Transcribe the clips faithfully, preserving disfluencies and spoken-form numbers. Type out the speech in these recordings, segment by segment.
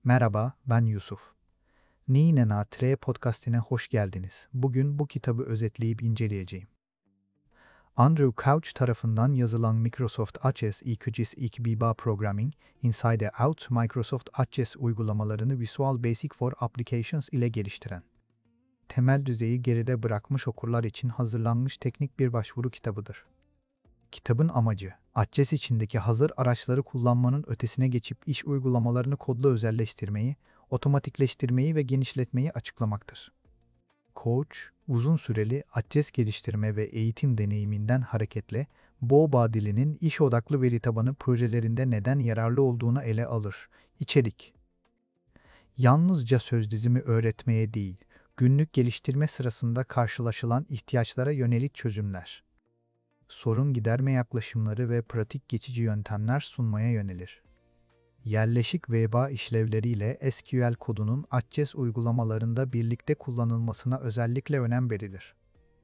Merhaba, ben Yusuf. Nine Na Tre podcastine hoş geldiniz. Bugün bu kitabı özetleyip inceleyeceğim. Andrew Couch tarafından yazılan Microsoft Access E Q G I S iki B B A Programming, Inside Out Microsoft Access uygulamalarını Visual Basic for Applications ile geliştiren, temel düzeyi geride bırakmış okurlar için hazırlanmış teknik bir başvuru kitabıdır. Kitabın amacı, Access içindeki hazır araçları kullanmanın ötesine geçip iş uygulamalarını kodla özelleştirmeyi, otomatikleştirmeyi ve genişletmeyi açıklamaktır. Coach, uzun süreli Access geliştirme ve eğitim deneyiminden hareketle, B O B A dilinin iş odaklı veri tabanı projelerinde neden yararlı olduğunu ele alır. İçerik: Yalnızca söz dizimi öğretmeye değil, günlük geliştirme sırasında karşılaşılan ihtiyaçlara yönelik çözümler, sorun giderme yaklaşımları ve pratik geçici yöntemler sunmaya yönelir. Yerleşik V B A işlevleriyle S Q L kodunun Access uygulamalarında birlikte kullanılmasına özellikle önem verilir.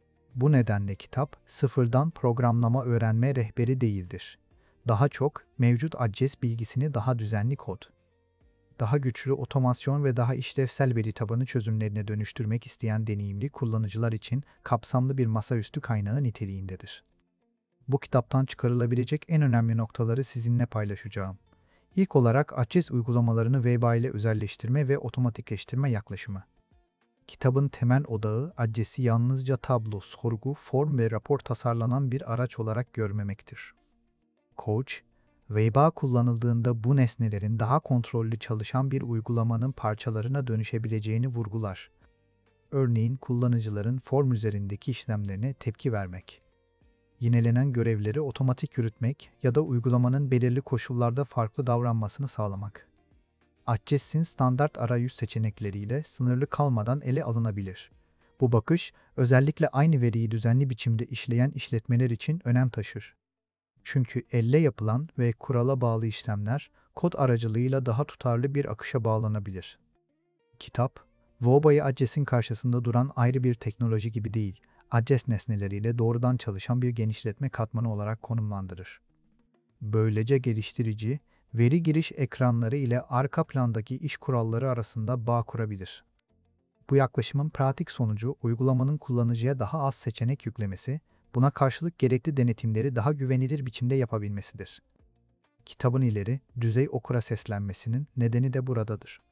Bu nedenle kitap, sıfırdan programlama öğrenme rehberi değildir. Daha çok, mevcut Access bilgisini daha düzenli kod, daha güçlü otomasyon ve daha işlevsel veri tabanı çözümlerine dönüştürmek isteyen deneyimli kullanıcılar için kapsamlı bir masaüstü kaynağı niteliğindedir. Bu kitaptan çıkarılabilecek en önemli noktaları sizinle paylaşacağım. İlk olarak Access uygulamalarını V B A ile özelleştirme ve otomatikleştirme yaklaşımı. Kitabın temel odağı, Access'i yalnızca tablo, sorgu, form ve rapor tasarlanan bir araç olarak görmemektir. Coach, V B A kullanıldığında bu nesnelerin daha kontrollü çalışan bir uygulamanın parçalarına dönüşebileceğini vurgular. Örneğin kullanıcıların form üzerindeki işlemlerine tepki vermek, yinelenen görevleri otomatik yürütmek ya da uygulamanın belirli koşullarda farklı davranmasını sağlamak. Access'in standart arayüz seçenekleriyle sınırlı kalmadan ele alınabilir. Bu bakış, özellikle aynı veriyi düzenli biçimde işleyen işletmeler için önem taşır. Çünkü elle yapılan ve kurala bağlı işlemler, kod aracılığıyla daha tutarlı bir akışa bağlanabilir. Kitap, V O B A'yı Access'in karşısında duran ayrı bir teknoloji gibi değil, Access nesneleriyle doğrudan çalışan bir genişletme katmanı olarak konumlandırır. Böylece geliştirici, veri giriş ekranları ile arka plandaki iş kuralları arasında bağ kurabilir. Bu yaklaşımın pratik sonucu uygulamanın kullanıcıya daha az seçenek yüklemesi, buna karşılık gerekli denetimleri daha güvenilir biçimde yapabilmesidir. Kitabın ileri düzey okura seslenmesinin nedeni de buradadır.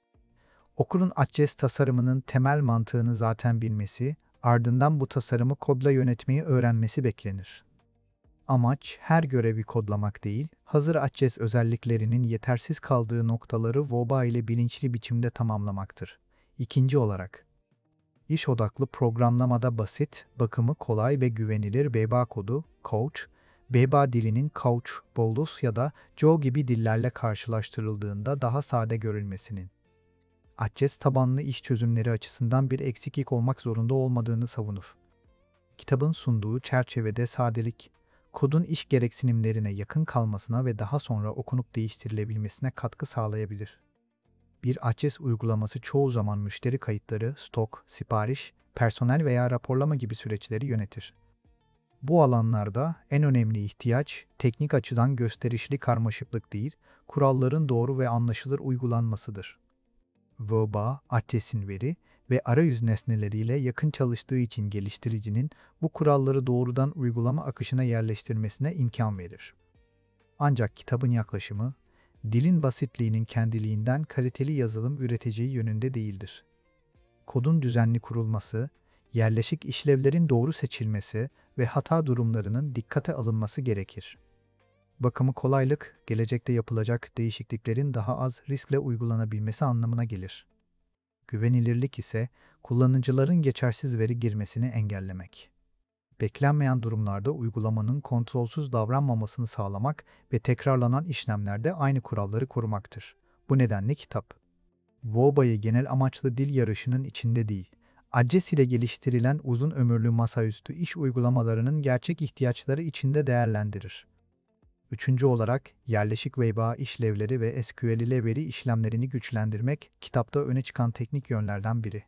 Okurun Access tasarımının temel mantığını zaten bilmesi, ardından bu tasarımı kodla yönetmeyi öğrenmesi beklenir. Amaç, her görevi kodlamak değil, hazır Access özelliklerinin yetersiz kaldığı noktaları V O B A ile bilinçli biçimde tamamlamaktır. İkinci olarak, iş odaklı programlamada basit, bakımı kolay ve güvenilir V B A kodu, Couch, V B A dilinin Couch, Bolus ya da Go gibi dillerle karşılaştırıldığında daha sade görülmesinin, Access tabanlı iş çözümleri açısından bir eksiklik olmak zorunda olmadığını savunur. Kitabın sunduğu çerçevede sadelik, kodun iş gereksinimlerine yakın kalmasına ve daha sonra okunup değiştirilebilmesine katkı sağlayabilir. Bir Access uygulaması çoğu zaman müşteri kayıtları, stok, sipariş, personel veya raporlama gibi süreçleri yönetir. Bu alanlarda en önemli ihtiyaç, teknik açıdan gösterişli karmaşıklık değil, kuralların doğru ve anlaşılır uygulanmasıdır. V O B A, Access'in veri ve arayüz nesneleriyle yakın çalıştığı için geliştiricinin bu kuralları doğrudan uygulama akışına yerleştirmesine imkan verir. Ancak kitabın yaklaşımı, dilin basitliğinin kendiliğinden kaliteli yazılım üreteceği yönünde değildir. Kodun düzenli kurulması, yerleşik işlevlerin doğru seçilmesi ve hata durumlarının dikkate alınması gerekir. Bakımı kolaylık, gelecekte yapılacak değişikliklerin daha az riskle uygulanabilmesi anlamına gelir. Güvenilirlik ise kullanıcıların geçersiz veri girmesini engellemek. Beklenmeyen durumlarda uygulamanın kontrolsüz davranmamasını sağlamak ve tekrarlanan işlemlerde aynı kuralları korumaktır. Bu nedenle kitap, V O B A'yı genel amaçlı dil yarışının içinde değil, Access ile geliştirilen uzun ömürlü masaüstü iş uygulamalarının gerçek ihtiyaçları içinde değerlendirir. Üçüncü olarak, yerleşik V B A işlevleri ve S Q L ile veri işlemlerini güçlendirmek, kitapta öne çıkan teknik yönlerden biri.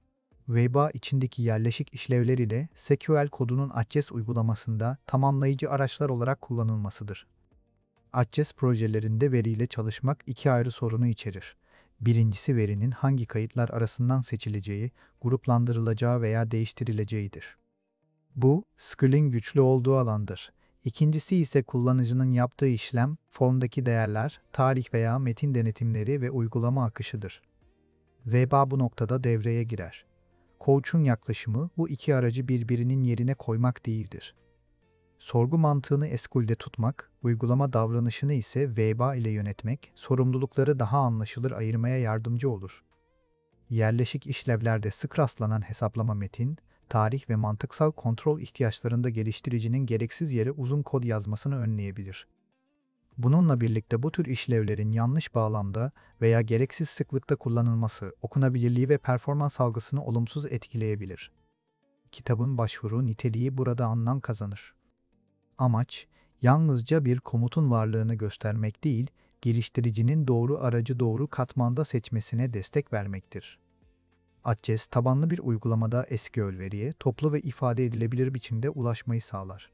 V B A içindeki yerleşik işlevler ile S Q L kodunun Access uygulamasında tamamlayıcı araçlar olarak kullanılmasıdır. Access projelerinde veriyle çalışmak iki ayrı sorunu içerir. Birincisi verinin hangi kayıtlar arasından seçileceği, gruplandırılacağı veya değiştirileceğidir. Bu, S Q L'in güçlü olduğu alandır. İkincisi ise kullanıcının yaptığı işlem, formdaki değerler, tarih veya metin denetimleri ve uygulama akışıdır. V B A bu noktada devreye girer. Coach'un yaklaşımı bu iki aracı birbirinin yerine koymak değildir. Sorgu mantığını S Q L'de tutmak, uygulama davranışını ise V B A ile yönetmek, sorumlulukları daha anlaşılır ayırmaya yardımcı olur. Yerleşik işlevlerde sık rastlanan hesaplama metin, tarih ve mantıksal kontrol ihtiyaçlarında geliştiricinin gereksiz yere uzun kod yazmasını önleyebilir. Bununla birlikte bu tür işlevlerin yanlış bağlamda veya gereksiz sıklıkta kullanılması, okunabilirliği ve performans algısını olumsuz etkileyebilir. Kitabın başvuru niteliği burada anlam kazanır. Amaç, yalnızca bir komutun varlığını göstermek değil, geliştiricinin doğru aracı doğru katmanda seçmesine destek vermektir. Atjes tabanlı bir uygulamada S Q L veriye toplu ve ifade edilebilir biçimde ulaşmayı sağlar.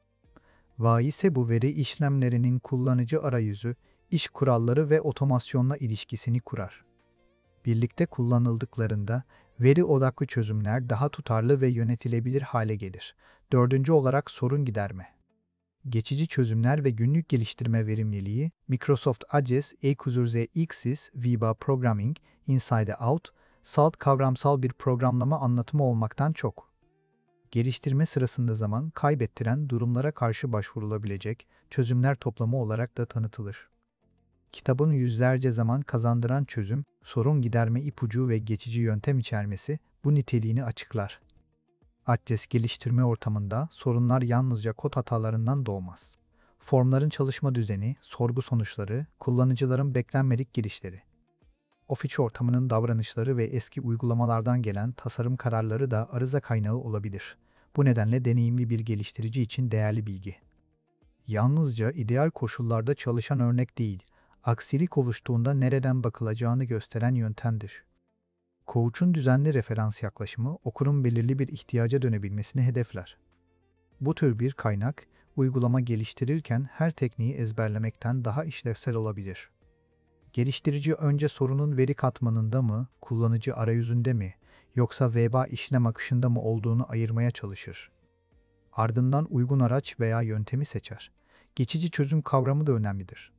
V A ise bu veri işlemlerinin kullanıcı arayüzü, iş kuralları ve otomasyonla ilişkisini kurar. Birlikte kullanıldıklarında veri odaklı çözümler daha tutarlı ve yönetilebilir hale gelir. Dördüncü olarak sorun giderme. Geçici çözümler ve günlük geliştirme verimliliği, Microsoft Atjes E Q Z X's V B A Programming, Inside Out, salt kavramsal bir programlama anlatımı olmaktan çok, geliştirme sırasında zaman kaybettiren durumlara karşı başvurulabilecek çözümler toplamı olarak da tanıtılır. Kitabın yüzlerce zaman kazandıran çözüm, sorun giderme ipucu ve geçici yöntem içermesi bu niteliğini açıklar. Atjes geliştirme ortamında sorunlar yalnızca kod hatalarından doğmaz. Formların çalışma düzeni, sorgu sonuçları, kullanıcıların beklenmedik girişleri, Office ortamının davranışları ve eski uygulamalardan gelen tasarım kararları da arıza kaynağı olabilir. Bu nedenle deneyimli bir geliştirici için değerli bilgi. Yalnızca ideal koşullarda çalışan örnek değil, aksilik oluştuğunda nereden bakılacağını gösteren yöntemdir. Coach'un düzenli referans yaklaşımı okurun belirli bir ihtiyaca dönebilmesini hedefler. Bu tür bir kaynak, uygulama geliştirirken her tekniği ezberlemekten daha işlevsel olabilir. Geliştirici önce sorunun veri katmanında mı, kullanıcı arayüzünde mi, yoksa V B A işlem akışında mı olduğunu ayırmaya çalışır. Ardından uygun araç veya yöntemi seçer. Geçici çözüm kavramı da önemlidir.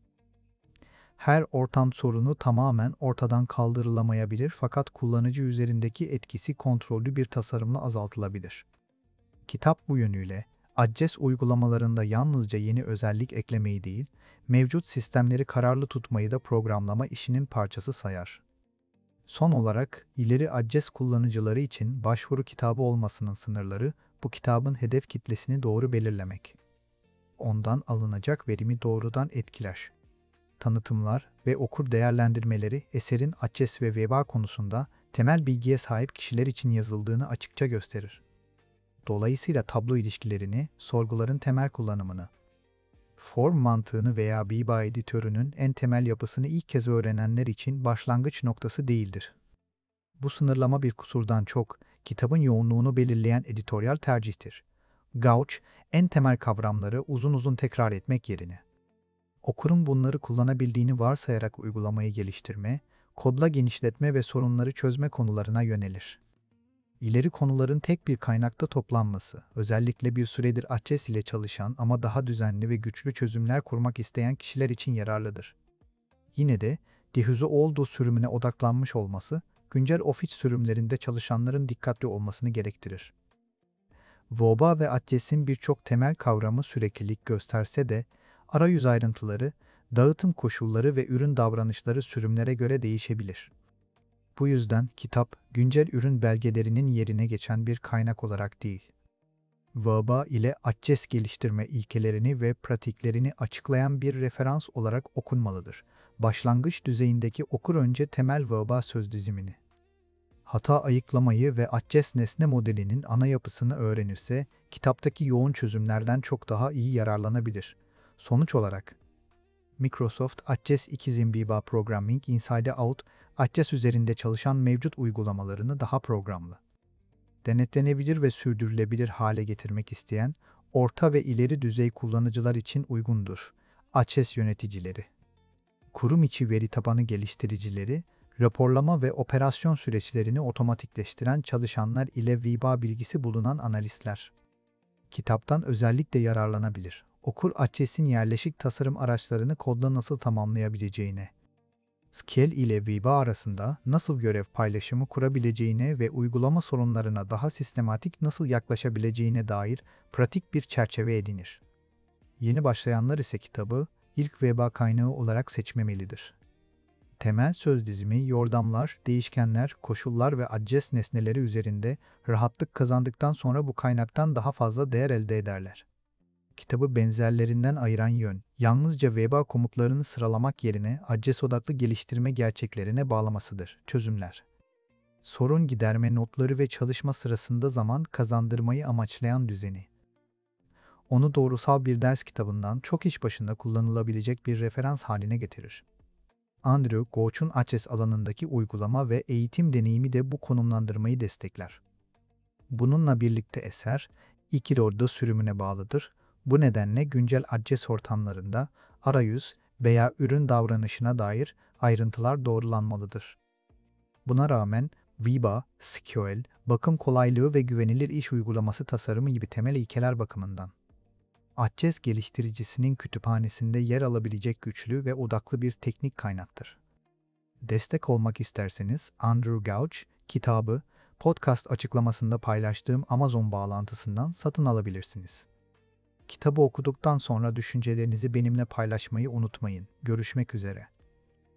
Her ortam sorunu tamamen ortadan kaldırılamayabilir fakat kullanıcı üzerindeki etkisi kontrollü bir tasarımla azaltılabilir. Kitap bu yönüyle, Atjes uygulamalarında yalnızca yeni özellik eklemeyi değil, mevcut sistemleri kararlı tutmayı da programlama işinin parçası sayar. Son olarak, ileri Atjes kullanıcıları için başvuru kitabı olmasının sınırları, bu kitabın hedef kitlesini doğru belirlemek. Ondan alınacak verimi doğrudan etkiler. Tanıtımlar ve okur değerlendirmeleri eserin Atjes ve V B A konusunda temel bilgiye sahip kişiler için yazıldığını açıkça gösterir. Dolayısıyla tablo ilişkilerini, sorguların temel kullanımını, form mantığını veya V B A editörünün en temel yapısını ilk kez öğrenenler için başlangıç noktası değildir. Bu sınırlama bir kusurdan çok, kitabın yoğunluğunu belirleyen editoryal tercihtir. Gauch, en temel kavramları uzun uzun tekrar etmek yerine, okurun bunları kullanabildiğini varsayarak uygulamayı geliştirme, kodla genişletme ve sorunları çözme konularına yönelir. İleri konuların tek bir kaynakta toplanması, özellikle bir süredir Atjes ile çalışan ama daha düzenli ve güçlü çözümler kurmak isteyen kişiler için yararlıdır. Yine de, diffuse olduğu sürümüne odaklanmış olması, güncel Office sürümlerinde çalışanların dikkatli olmasını gerektirir. V B A ve Atjes'in birçok temel kavramı süreklilik gösterse de, arayüz ayrıntıları, dağıtım koşulları ve ürün davranışları sürümlere göre değişebilir. Bu yüzden kitap, güncel ürün belgelerinin yerine geçen bir kaynak olarak değil, V B A ile Atjes geliştirme ilkelerini ve pratiklerini açıklayan bir referans olarak okunmalıdır. Başlangıç düzeyindeki okur önce temel V B A sözdizimini, hata ayıklamayı ve Atjes nesne modelinin ana yapısını öğrenirse, kitaptaki yoğun çözümlerden çok daha iyi yararlanabilir. Sonuç olarak, Microsoft Atjes ikizin V B A Programming Inside Out, Atjes üzerinde çalışan mevcut uygulamalarını daha programlı, denetlenebilir ve sürdürülebilir hale getirmek isteyen, orta ve ileri düzey kullanıcılar için uygundur. Atjes yöneticileri, kurum içi veri tabanı geliştiricileri, raporlama ve operasyon süreçlerini otomatikleştiren çalışanlar ile Viba bilgisi bulunan analistler. Kitaptan özellikle yararlanabilir. Okur Access'in yerleşik tasarım araçlarını kodla nasıl tamamlayabileceğine, Scale ile Viba arasında nasıl görev paylaşımı kurabileceğine ve uygulama sorunlarına daha sistematik nasıl yaklaşabileceğine dair pratik bir çerçeve edinir. Yeni başlayanlar ise kitabı ilk Viba kaynağı olarak seçmemelidir. Temel söz dizimi, yordamlar, değişkenler, koşullar ve adjust nesneleri üzerinde rahatlık kazandıktan sonra bu kaynaktan daha fazla değer elde ederler. Kitabı benzerlerinden ayıran yön, yalnızca Viba komutlarını sıralamak yerine adjust odaklı geliştirme gerçeklerine bağlamasıdır. Çözümler, sorun giderme notları ve çalışma sırasında zaman kazandırmayı amaçlayan düzeni. Onu doğrusal bir ders kitabından çok iş başında kullanılabilecek bir referans haline getirir. Andrew Gouch'un Access alanındaki uygulama ve eğitim deneyimi de bu konumlandırmayı destekler. Bununla birlikte eser, iki doğruda sürümüne bağlıdır. Bu nedenle güncel Access ortamlarında arayüz veya ürün davranışına dair ayrıntılar doğrulanmalıdır. Buna rağmen Viba, S Q L, bakım kolaylığı ve güvenilir iş uygulaması tasarımı gibi temel ilkeler bakımından Access geliştiricisinin kütüphanesinde yer alabilecek güçlü ve odaklı bir teknik kaynaktır. Destek olmak isterseniz Andrew Gouch kitabı podcast açıklamasında paylaştığım Amazon bağlantısından satın alabilirsiniz. Kitabı okuduktan sonra düşüncelerinizi benimle paylaşmayı unutmayın. Görüşmek üzere.